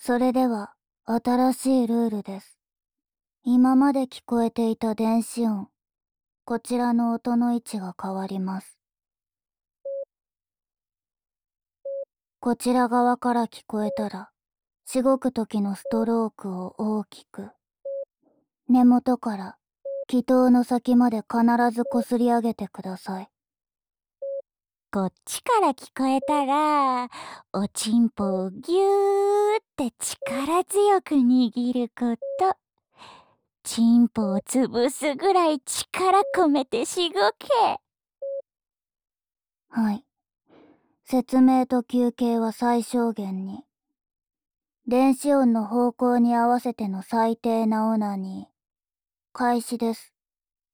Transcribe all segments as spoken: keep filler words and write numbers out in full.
それでは、新しいルールです。今まで聞こえていた電子音、こちらの音の位置が変わります。こちら側から聞こえたら、しごく時のストロークを大きく、根元から気筒の先まで必ずこすり上げてください。 こっちから聞こえたら、おちんぽをぎゅーって力強く握ること。ちんぽを潰すぐらい力込めてしごけ。 はい。説明と休憩は最小限に。電子音の方向に合わせての最低なオナニー。開始です。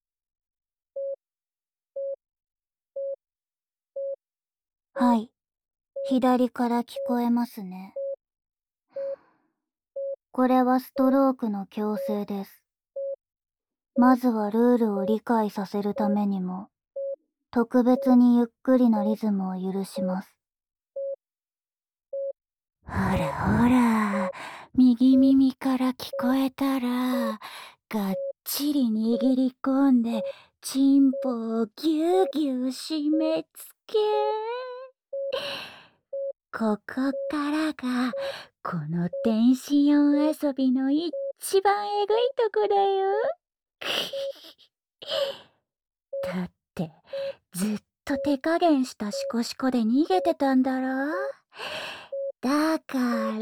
はい。左から聞こえますね。これはストロークの強制です。まずはルールを理解させるためにも、特別にゆっくりなリズムを許します。 ほらほら、右耳から聞こえたら、がっちり握り込んで、ちんぽをぎゅうぎゅう締め付け。ここからが、この電子音遊びの一番えぐいとこだよ。だって、ずっと手加減したシコシコで逃げてたんだろ。だから、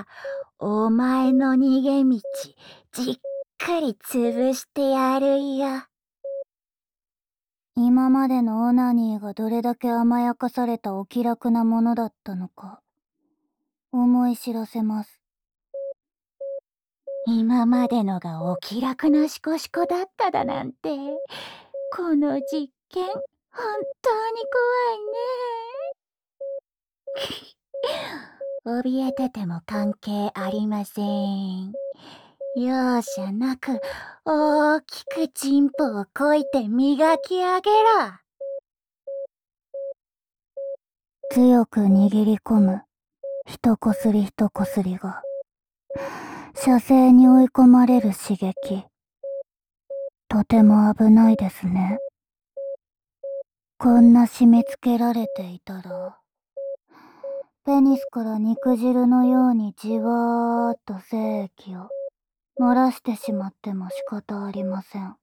お前の逃げ道、じっくり潰してやるよ。 今までのオナニーがどれだけ甘やかされたお気楽なものだったのか、思い知らせます。 今までのがお気楽なシコシコだっただなんて、この実験、本当に怖いね。怯えてても関係ありません。容赦なく大きくチンポをこいて磨き上げろ。 強く握り込む、一こすり一こすりが、射精に追い込まれる刺激。とても危ないですね。こんな締め付けられていたら、ペニスから肉汁のようにじわーっと精液を漏らしてしまっても仕方ありません。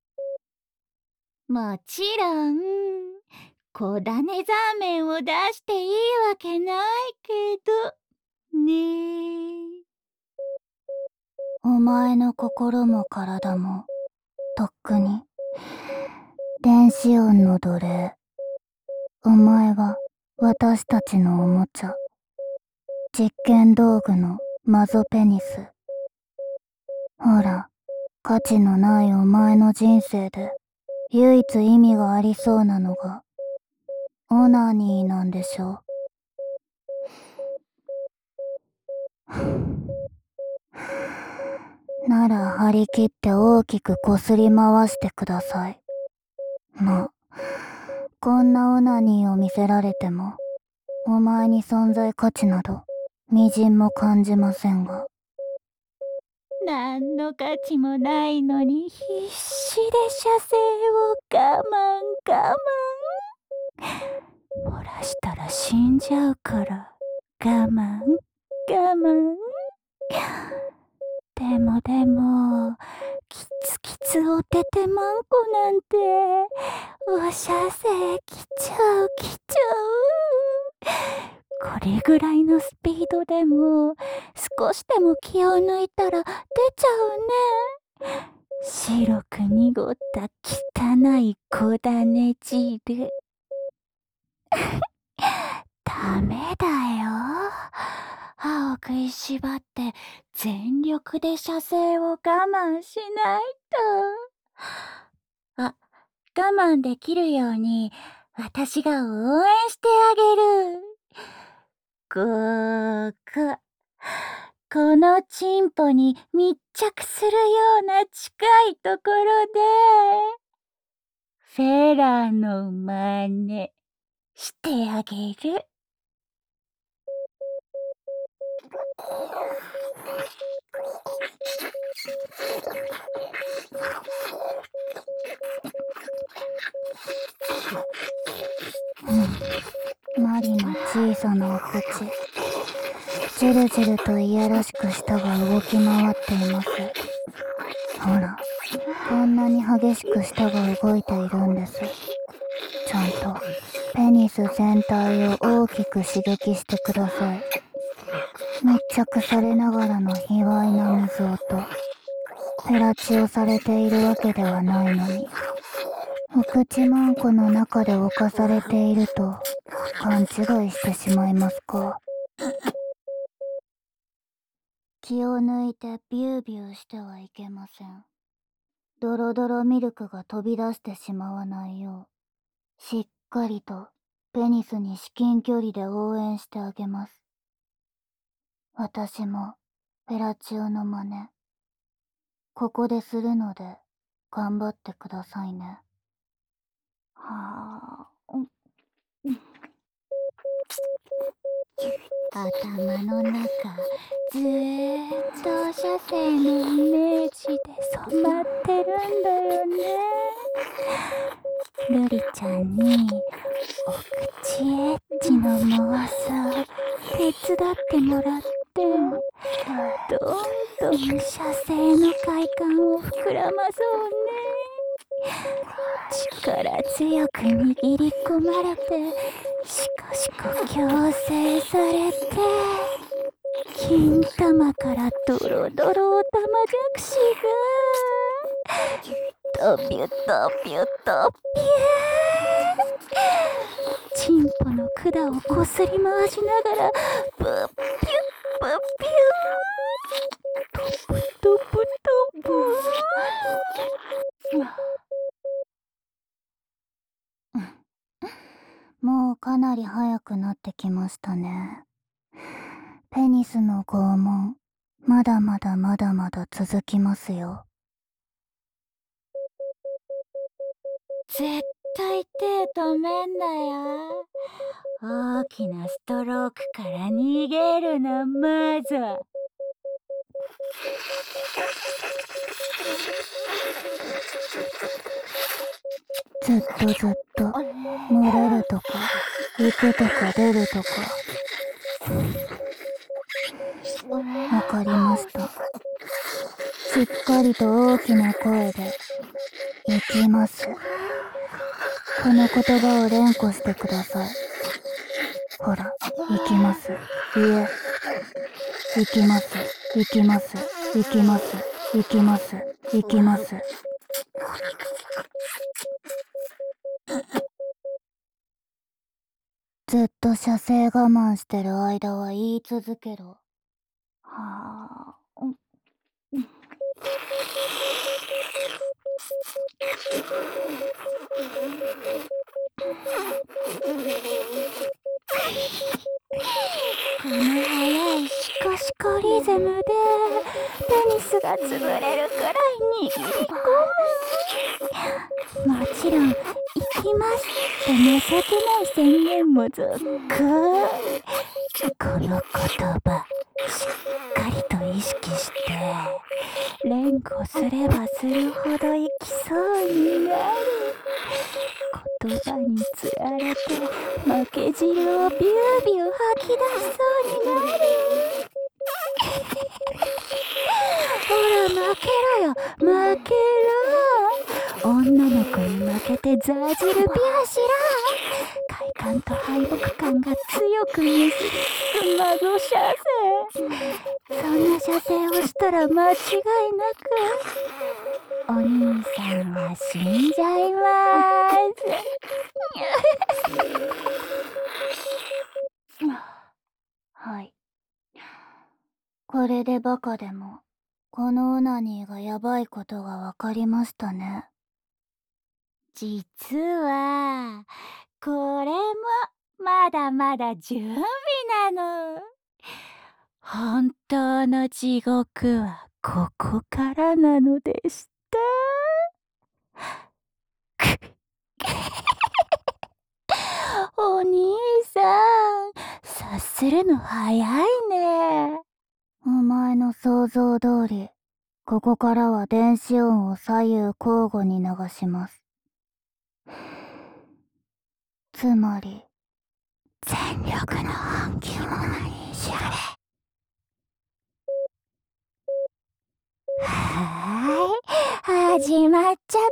もちろん、小種ザーメンを出していいわけないけど、ねえ。 お前の心も体も、とっくに、電子音の奴隷。お前は私たちのおもちゃ。実験道具のマゾペニス。ほら、価値のないお前の人生で唯一意味がありそうなのが、オナニーなんでしょなら張り切って大きくこすり回してください。まあ、こんなオナニーを見せられても、お前に存在価値など、みじんも感じませんが。 何の価値もないのに必死で射精を我慢我慢。漏らしたら死んじゃうから我慢我慢。でもでも、キツキツおててまんこなんて、お射精来ちゃう来ちゃう。これぐらいのスピードでも、少しでも気を抜いたら出ちゃうね。白く濁った汚い小種汁。ダメだよ。歯を食いしばって全力で射精を我慢しないと。あ、我慢できるように私が応援してあげる。ここ。このチンポに密着するような近いところで、フェラの真似してあげる。 うん、マリの小さなお口、じるじるといやらしく舌が動き回っています。ほら、こんなに激しく舌が動いているんです。ちゃんとペニス全体を大きく刺激してください。密着されながらの卑猥な水音。フェラチオされているわけではないのに、お口マンコの中で侵されていると勘違いしてしまいますか。気を抜いてビュービューしてはいけません。ドロドロミルクが飛び出してしまわないよう、しっかりとペニスに至近距離で応援してあげます。私もフェラチオの真似、ここでするので頑張ってくださいね。はあ、うん、 頭の中ずーっと射精のイメージで染まってるんだよね。ルリちゃんにお口エッチの妄想手伝ってもらって、どんどん射精の快感を膨らまそうね。力強く握り込まれて、しこしこ矯正されて、金玉からドロドロオタマジャクシがドビュドビュドビュー、チンポの管をこすり回しながらブッピュッブッピュー、トブトブトブもうかなり早くなってきましたね。ペニスの拷問、まだまだまだまだ続きますよ。 絶対手止めんなよ。大きなストロークから逃げるな、マザー。 ずっとずっと漏れるとか行くとか出るとか。わかりました。しっかりと大きな声で行きます。この言葉を連呼してください。ほら、行きます。いえ、行きます。行きます。行きます。行きます。行きます。ずっと射精我慢してる間は言い続けろ。はあ、うん、 この速いシコシコリズムでペニスが潰れるくらい握り込む。もちろん行きますって情けない宣言もずっく。この言葉しっかりと意識して連呼すればするほど行きそうになる。言葉につられて負け汁をビュービュー吐き出しそうになる。ほら負けろよ、負けろ。女の子に負けてザージルビアシラ。快感と敗北感が強く結びつく謎射精。そんな射精をしたら間違いなくお兄さんは死んじゃいまーす。 はい。これでバカでも、このオナニーがやばいことがわかりましたね。 実は、これもまだまだ準備なの。本当の地獄はここからなのでした。お兄さん、察するの早いね。 想像通り、ここからは電子音を左右交互に流します。つまり、 全力の本気者にしやれ。はーい、始まっちゃった。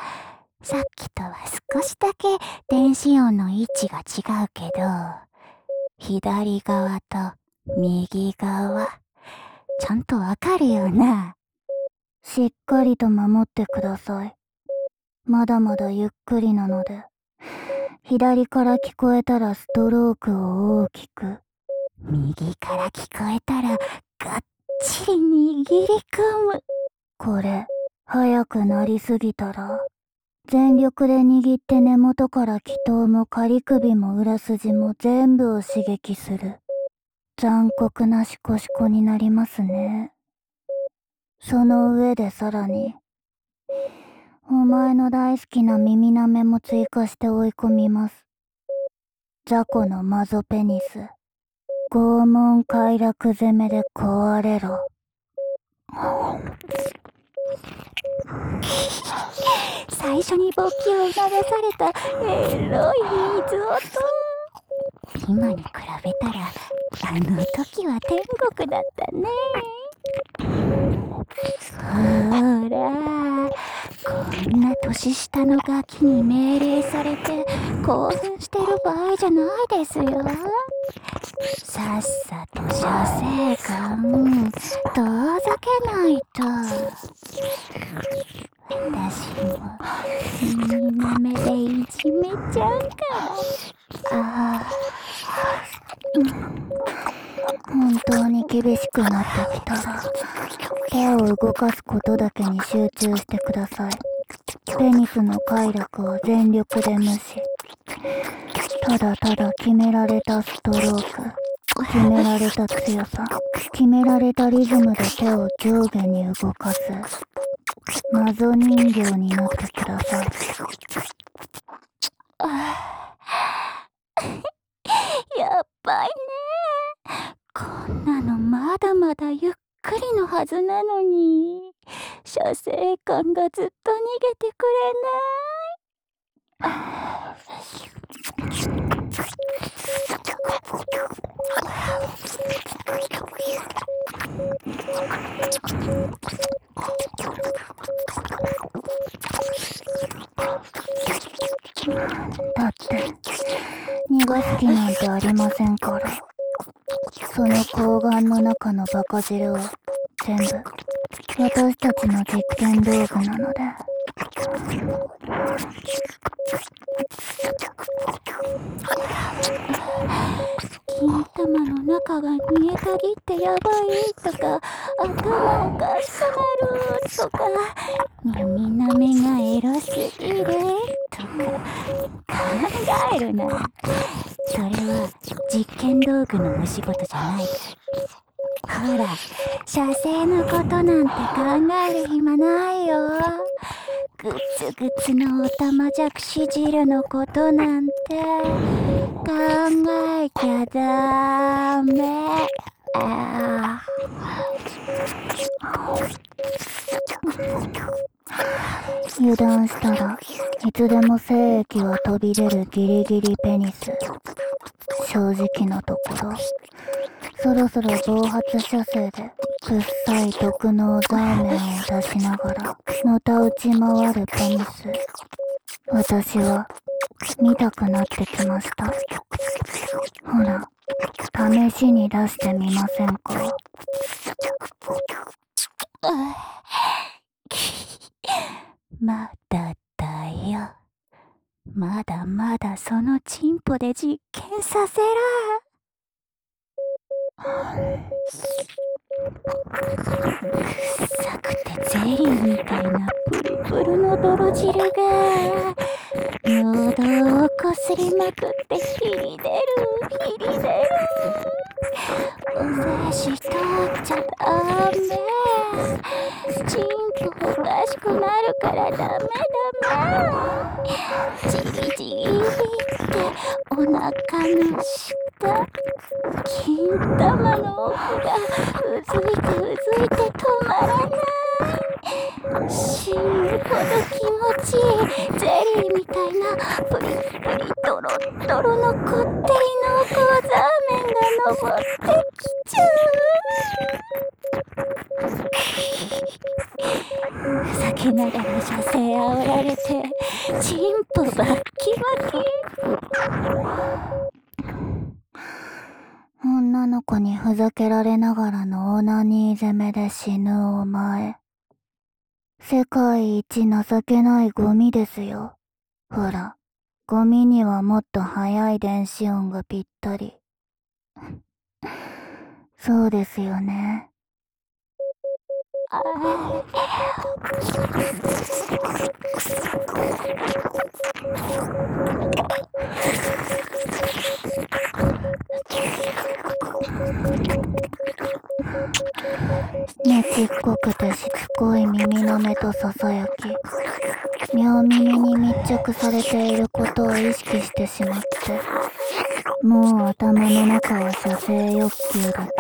さっきとは少しだけ電子音の位置が違うけど、左側と右側、ちゃんとわかるよな。 しっかりと守ってください。まだまだゆっくりなので、左から聞こえたらストロークを大きく、 右から聞こえたらがっちり握り込む。 これ、早くなりすぎたら、全力で握って根元から気頭も仮首も裏筋も全部を刺激する。残酷なシコシコになりますね。その上でさらに、お前の大好きな耳なめも追加して追い込みます。雑魚のマゾペニス、拷問快楽攻めで壊れろ。 最初に勃起を促されたエロい水音。今に比べたらあの時は天国だったね。ほら、こんな年下のガキに命令されて興奮してる場合じゃないですよ。さっさと射精感遠ざけないと。私も耳なめでいじめちゃうから。ああ、 うん、本当に厳しくなってきたら、手を動かすことだけに集中してください。ペニスの快楽は全力で無視。ただただ決められたストローク、決められた強さ、決められたリズムで手を上下に動かす。謎人形になってください。 やっばいね。こんなのまだまだゆっくりのはずなのに、射精感がずっと逃げてくれない。 だって、逃がす気なんてありませんから。その睾丸の中のバカ汁は全部私たちの実験道具なので。 金玉の中が煮えたぎってやばいとか、頭おかしくなるとか、耳なめがエロすぎるとか考えるな。それは実験道具のお仕事じゃない。ほら、射精のことなんて考える暇ないよ。グツグツのオタマジャクシ汁のことなんて考えちゃダメ。あ油断したらいつでも精液は飛び出るギリギリペニス。正直なところ、そろそろ暴発射精でくっさい毒のザーメンを出しながらのたうち回るペニス。私は見たくなってきました。ほら、試しに出してみませんか？ まだだよ。まだまだそのチンポで実験させら。臭くてゼリーみたいなプルプルの泥汁が喉をこすりまくってひり出るひり出る。お精子通っちゃダメ。チンポおかしくなるからダメダメ。じりじりってお腹の下、金玉の奥がうずいてうずいて止まらない。死ぬほど気持ちいいゼリーみたいなプリップリトロットロのこってり濃厚ザーメンが登ってきちゃう。ふざけながら射精煽られてチンポバッキバキ。 女の子にふざけられながらのオナニー攻めで死ぬお前。世界一情けないゴミですよ。ほら、ゴミにはもっと速い電子音がぴったり。そうですよね。 あねちっこくてしつこい耳の目とささやき、両耳に密着されていることを意識してしまって、もう頭の中は射精欲求だけ。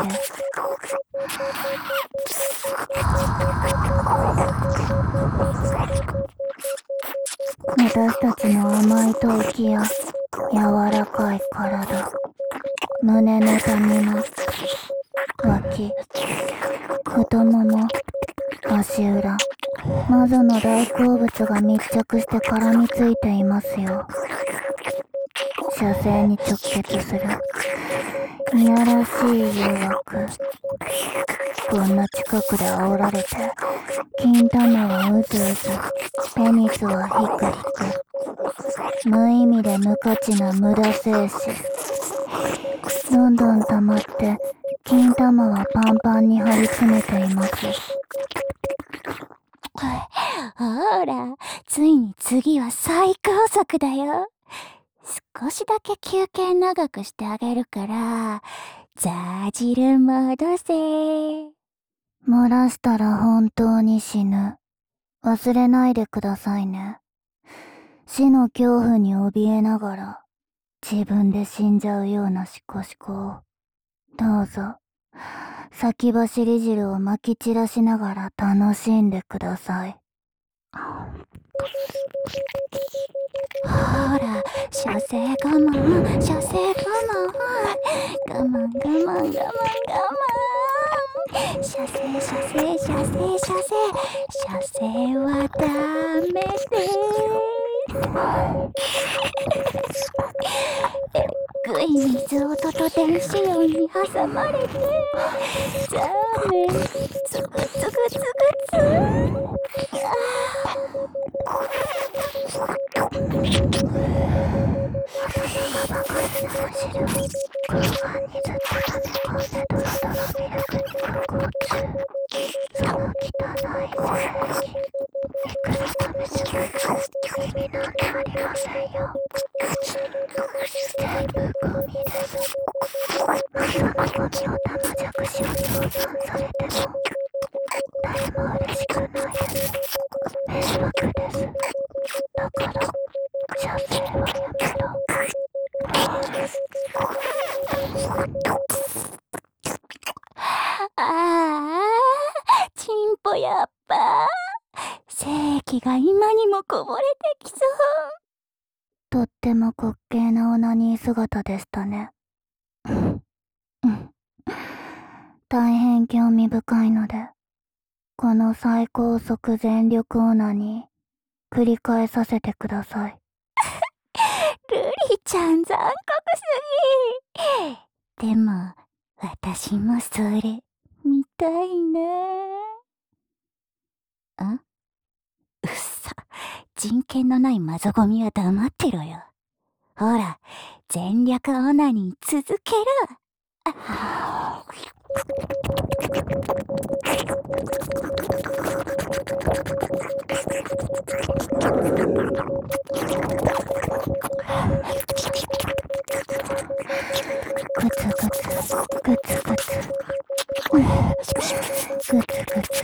私たちの甘い吐息や柔らかい体、胸の谷間、脇、太もも、足裏、魔女の大好物が密着して絡みついていますよ。射精に直結するいやらしい誘惑。こんな近くで煽られて、金玉はうずうず、ペニスはヒクヒク。無意味で無価値な無駄精子。どんどん溜まって、金玉はパンパンに張り詰めています。 ほら、ついに次は最高速だよ。少しだけ休憩長くしてあげるから、ザー汁戻せ。 漏らしたら本当に死ぬ。忘れないでくださいね。死の恐怖に怯えながら、自分で死んじゃうようなシコシコを。どうぞ、先走り汁をまき散らしながら楽しんでください。 ほら、射精我慢、射精我慢、我慢我慢我慢我慢。射精射精射精射精、射精はダメです。えっぐい水音と電子音に挟まれて、ザーメンつぐつぐつぐつ。ああ、チンポやっぱ。精液が今にもこぼれてきそう。 とっても滑稽なオナニー姿でしたね。大変興味深いので、この最高速全力オナニー、繰り返させてください。 ルリちゃん残酷すぎ。でも、私もそれ、見たいな。あ？うっさ、人権のないマゾゴミは黙ってろよ。ほら、全力オナニー続けろ。あグツグツ、グツグツ、グツグツ、グツグツ。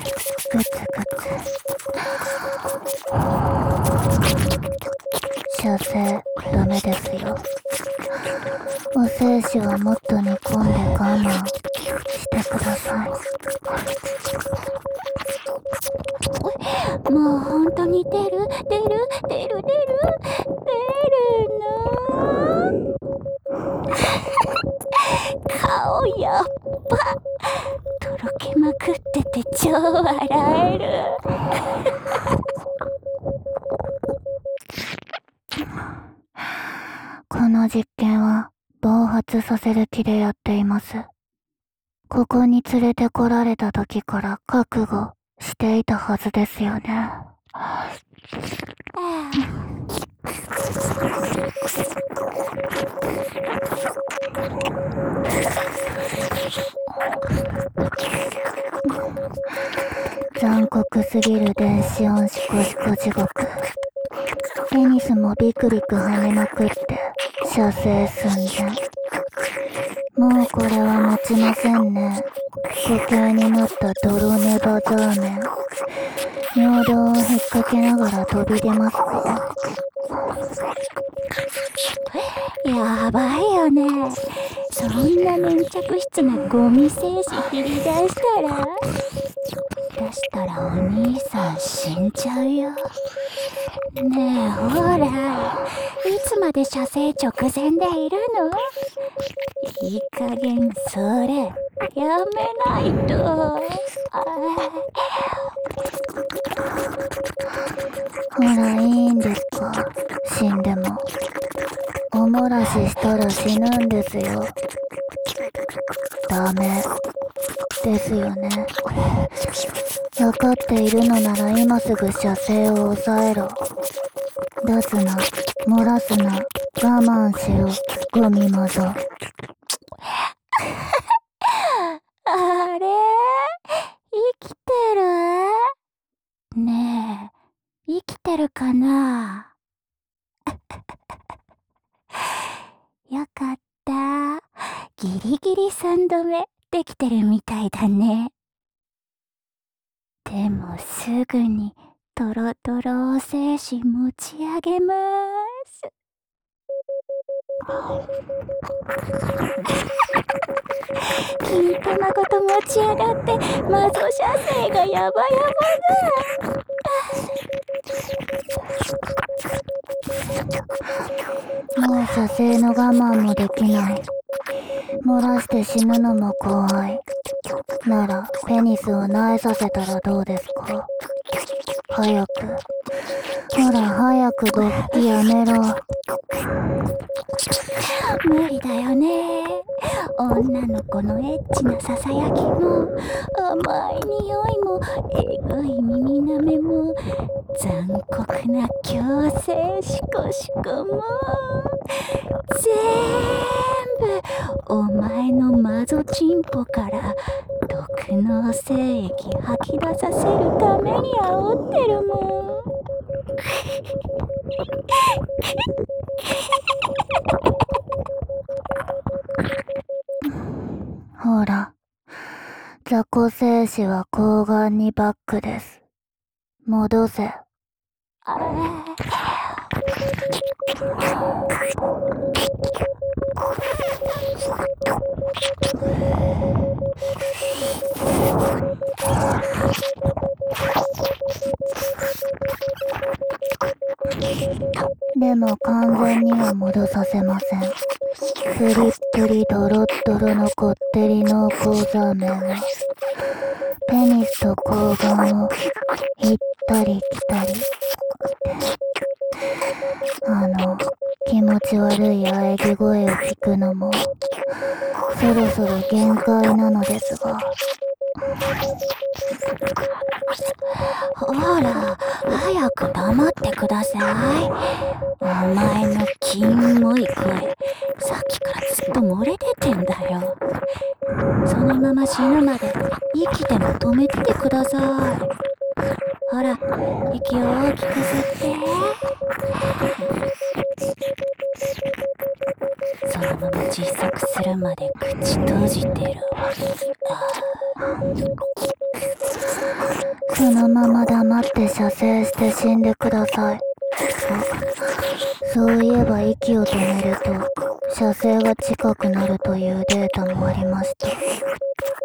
射精、ダメですよ。お精子はもっと煮込んで我慢してください。 もう本当に出る出る出る出る出るの顔やっぱとろけまくってて超笑える。 この実験は暴発させる気でやっています。ここに連れてこられた時から覚悟していたはずですよね。残酷すぎる電子音シコシコ地獄。ペニスもビクビク跳ねまくって射精寸前。もうこれは持ちませんね。固形になった泥ネバザーメン。尿道を引っ掛けながら飛び出ますか。 やばいよね。そんな粘着質なゴミ精子切り出したら出したらお兄さん死んじゃうよ。ねえほら、いつまで射精直前でいるの？いい加減それやめないと。 ほら、いいんですか、死んでも。お漏らししたら死ぬんですよ。ダメですよね。分かっているのなら今すぐ射精を抑えろ。出すな、漏らすな、我慢しろ、ゴミマゾ。 あれ？生きてる？ねえ、生きてるかな？よかった。ギリギリさんどめできてるみたいだね。でもすぐにトロトロお精子持ち上げまーす。金玉ごと持ち上がってマゾ射精がヤバヤバだ。 もう射精の我慢もできない。漏らして死ぬのも怖い。ならペニスを萎えさせたらどうですか。早く、ほら早く勃起やめろ。 無理だよね。女の子のエッチなささやきも甘い匂いもえぐい耳なめも残酷な強制シコシコも全部お前のマゾチンポから毒の精液吐き出させるために煽ってるもん。 ほら、雑魚精子は睾丸にバックです。戻せ。でも完全には戻させません。プリップリドロッドロのこってり濃厚ザーメンはペニスと睾丸を行ったり来たりってあの気持ち悪い喘ぎ声を聞くのもそろそろ限界なのですが。 ほら、早く黙ってください。お前のキモい声、さっきからずっと漏れ出てんだよ。そのまま死ぬまで生きても止めててください。ほら、息を大きく吸って。そのまま窒息するまで口閉じてるわ。 そのまま黙って射精して死んでください。そういえば息を止めると射精が近くなるというデータもありました。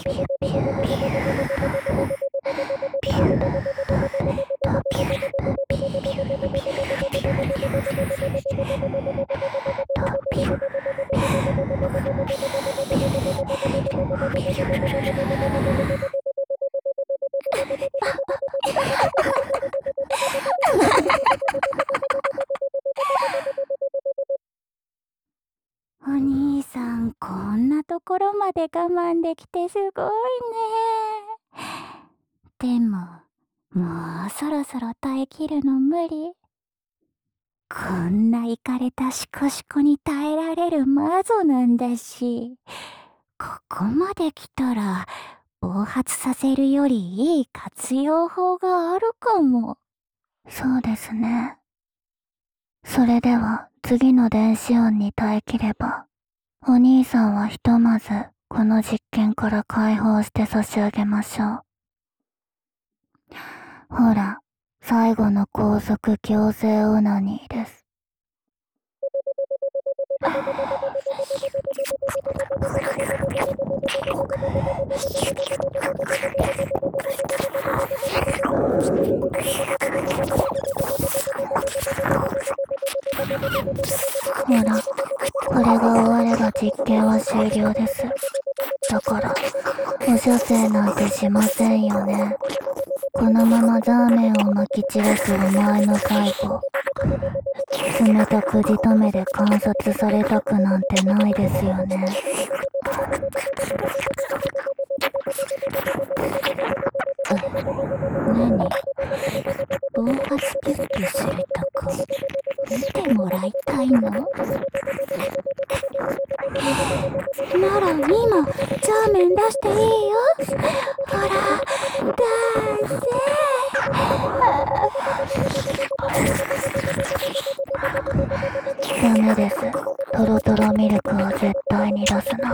お兄さん、こんなところまで我慢できてすごいね。でも、もうそろそろ耐えきるの無理。こんなイカれたシコシコに耐えられる魔女なんだし、ここまで来たら、暴発させるよりいい活用法があるかも。 そうですね。それでは次の電子音に耐えきれば、お兄さんはひとまずこの実験から解放して差し上げましょう。ほら、最後の高速強制オナニーです。ほら、これが終われば実験は終了です。だから、お射精なんてしませんよね。このままザーメンをまき散らすお前の最後、冷たくじとめで観察されたくなんてないですよね。 何？暴発ピュッピュするとこ見てもらいたいの？なら今ザーメン出していいよ。ほら出せ。 ダメです。トロトロミルクは絶対に出すな。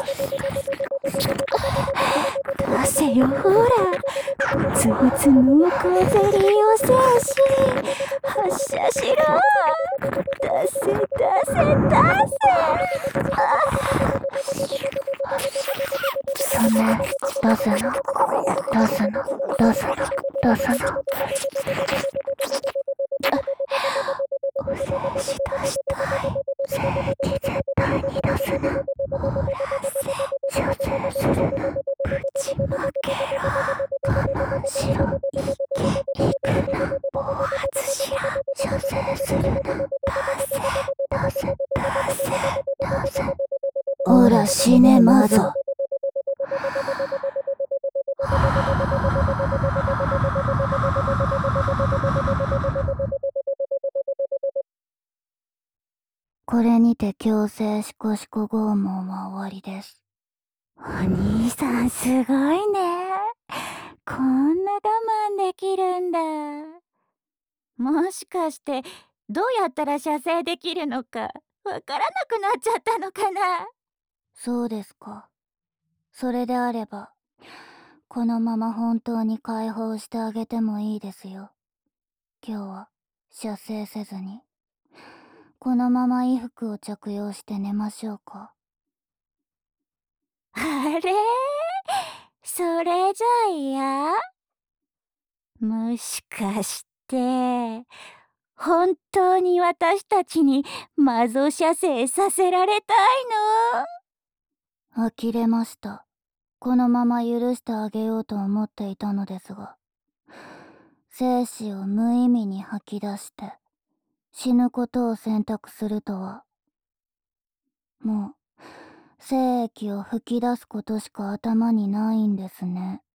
出せよ、ほら。ブツブツ濃厚ゼリーを精子発射しろ。出せ出せ出せ。 ダメ、出すな。出すな、出すな、出すな。 お精子出したい。 精液絶対に出すな。 漏らせ。 射精するな。 ぶちまけろ。 我慢しろ。 いけ。 行くな。 暴発しろ。 射精するな。 出せ出せ、 出せ出せ。 ほら死ねまぞ。 これにて強制シコシコ拷問は終わりです。 お兄さんすごいね。こんな我慢できるんだ。もしかしてどうやったら射精できるのかわからなくなっちゃったのかな。 そうですか。それであれば、このまま本当に解放してあげてもいいですよ。今日は射精せずに、このまま衣服を着用して寝ましょうか。 あれ？それじゃ嫌？もしかして本当に私たちにマゾ射精させられたいの？ 呆れました。このまま許してあげようと思っていたのですが、精子を無意味に吐き出して死ぬことを選択するとは、もう精液を吹き出すことしか頭にないんですね。